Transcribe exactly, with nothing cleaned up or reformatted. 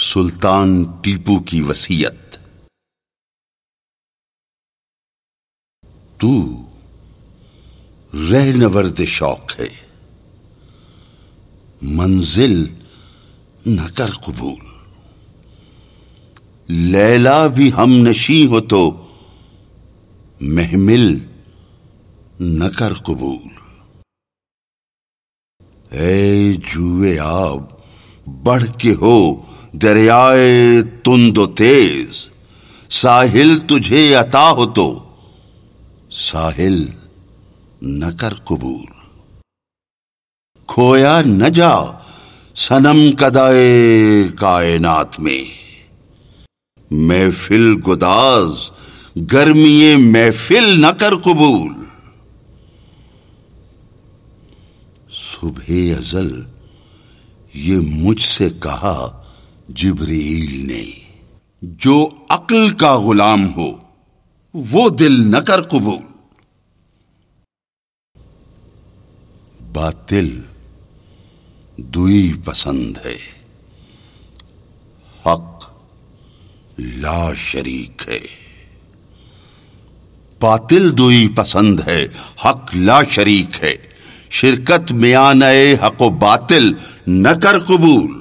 سلطان ٹیپو کی وصیت۔ تو رہنورد شوق ہے، منزل نہ کر قبول۔ لیلا بھی ہم نشیں ہو تو محمل نہ کر قبول۔ اے جوئے آب بڑھ کے ہو دریائے تند و تیز، ساحل تجھے عطا ہو تو ساحل نہ کر قبول۔ کھویا نہ جا صنم کدائے کائنات میں، محفل گداز گرمی محفل نہ کر قبول۔ صبح ازل یہ مجھ سے کہا جبریل نے، جو عقل کا غلام ہو وہ دل نہ کر قبول۔ باطل دوئی پسند ہے، حق لا شریک ہے۔ باطل دوئی پسند ہے، حق لا شریک ہے۔ شرکت میانہ حق و باطل نہ کر قبول۔